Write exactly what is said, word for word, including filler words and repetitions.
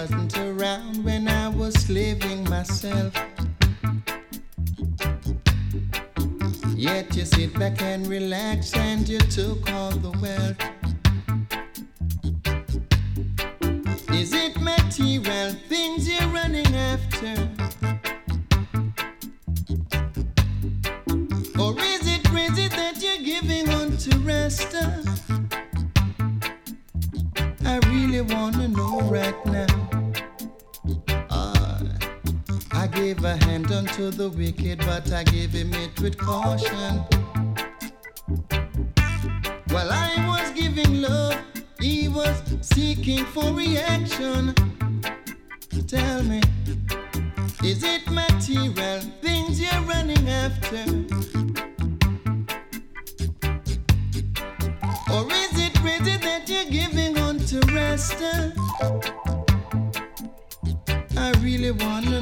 wasn't around when I was slaving myself. Yet you sit back and relax and you took all the wealth. Is it material things you're running after? Or is it crazy that you're giving on to rest? I really wanna know right now. Uh, I gave a hand unto the wicked, but I gave him it with caution. While I was giving love, he was seeking for reaction. Tell me, is it material things you're running after? Or is it crazy that you're giving on to rest? I really wanna